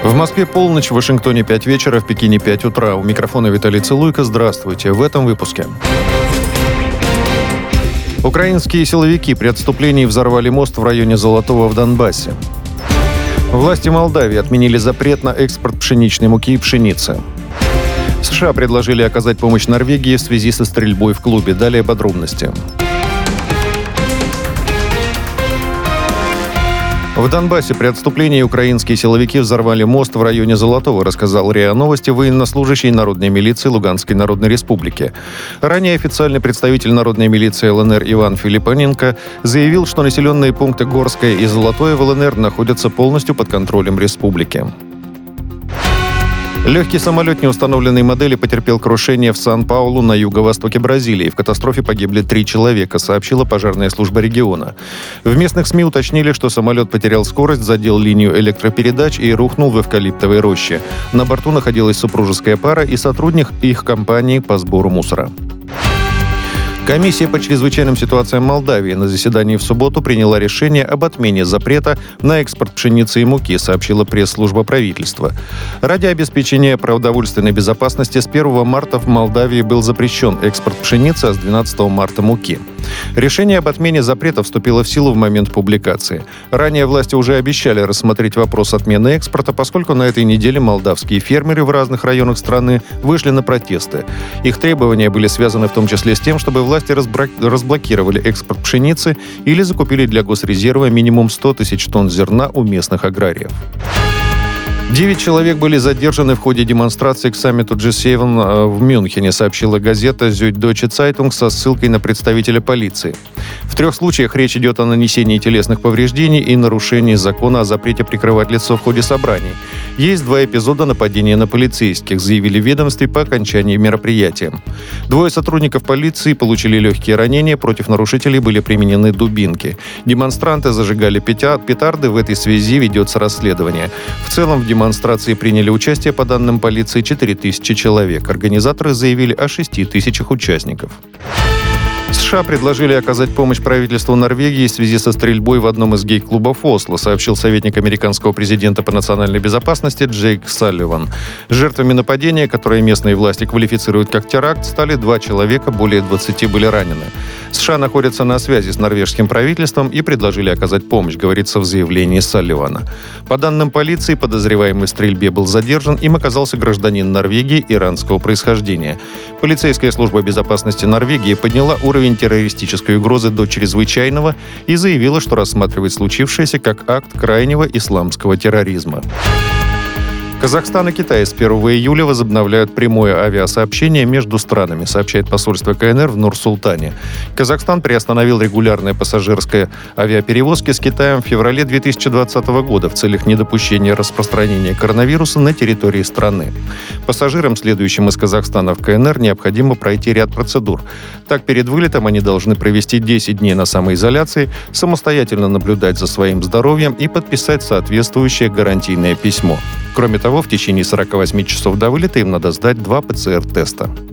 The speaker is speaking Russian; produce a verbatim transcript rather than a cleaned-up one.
В Москве полночь, в Вашингтоне пять вечера, в Пекине пять утра. У микрофона Виталий Цилуйко. Здравствуйте. В этом выпуске. Украинские силовики при отступлении взорвали мост в районе Золотого в Донбассе. Власти Молдавии отменили запрет на экспорт пшеничной муки и пшеницы. США предложили оказать помощь Норвегии в связи со стрельбой в клубе. Далее подробности. В Донбассе при отступлении украинские силовики взорвали мост в районе Золотого, рассказал РИА Новости военнослужащий Народной милиции Луганской Народной Республики. Ранее официальный представитель Народной милиции ЛНР Иван Филиппоненко заявил, что населенные пункты Горское и Золотое в ЛНР находятся полностью под контролем республики. Легкий самолет неустановленной модели потерпел крушение в Сан-Паулу на юго-востоке Бразилии. В катастрофе погибли три человека, сообщила пожарная служба региона. В местных СМИ уточнили, что самолет потерял скорость, задел линию электропередач и рухнул в эвкалиптовой роще. На борту находилась супружеская пара и сотрудник их компании по сбору мусора. Комиссия по чрезвычайным ситуациям Молдавии на заседании в субботу приняла решение об отмене запрета на экспорт пшеницы и муки, сообщила пресс-служба правительства. Ради обеспечения продовольственной безопасности с первого марта в Молдавии был запрещен экспорт пшеницы, а с двенадцатого марта муки. Решение об отмене запрета вступило в силу в момент публикации. Ранее власти уже обещали рассмотреть вопрос отмены экспорта, поскольку на этой неделе молдавские фермеры в разных районах страны вышли на протесты. Их требования были связаны в том числе с тем, чтобы власти разблокировали экспорт пшеницы или закупили для госрезерва минимум сто тысяч тонн зерна у местных аграриев. Девять человек были задержаны в ходе демонстрации к саммиту джи семь в Мюнхене, сообщила газета «Süddeutsche Zeitung» со ссылкой на представителя полиции. В трех случаях речь идет о нанесении телесных повреждений и нарушении закона о запрете прикрывать лицо в ходе собраний. Есть два эпизода нападения на полицейских, заявили в ведомстве по окончании мероприятия. Двое сотрудников полиции получили легкие ранения, против нарушителей были применены дубинки. Демонстранты зажигали петарды, в этой связи ведется расследование. В целом в демонстрации приняли участие, по данным полиции, четыре тысячи человек. Организаторы заявили о шести тысячах участников. США предложили оказать помощь правительству Норвегии в связи со стрельбой в одном из гей-клубов Осло, сообщил советник американского президента по национальной безопасности Джейк Салливан. Жертвами нападения, которое местные власти квалифицируют как теракт, стали два человека, более двадцати были ранены. США находятся на связи с норвежским правительством и предложили оказать помощь, говорится в заявлении Салливана. По данным полиции, подозреваемый в стрельбе был задержан, им оказался гражданин Норвегии иранского происхождения. Полицейская служба безопасности Норвегии подняла уровень террористической угрозы до чрезвычайного и заявила, что рассматривает случившееся как акт крайнего исламского терроризма. Казахстан и Китай с первого июля возобновляют прямое авиасообщение между странами, сообщает посольство КНР в Нур-Султане. Казахстан приостановил регулярные пассажирские авиаперевозки с Китаем в феврале две тысячи двадцатого года в целях недопущения распространения коронавируса на территории страны. Пассажирам, следующим из Казахстана в КНР, необходимо пройти ряд процедур. Так, перед вылетом они должны провести десять дней на самоизоляции, самостоятельно наблюдать за своим здоровьем и подписать соответствующее гарантийное письмо. Кроме того, в течение сорока восьми часов до вылета им надо сдать два пэ цэ эр теста.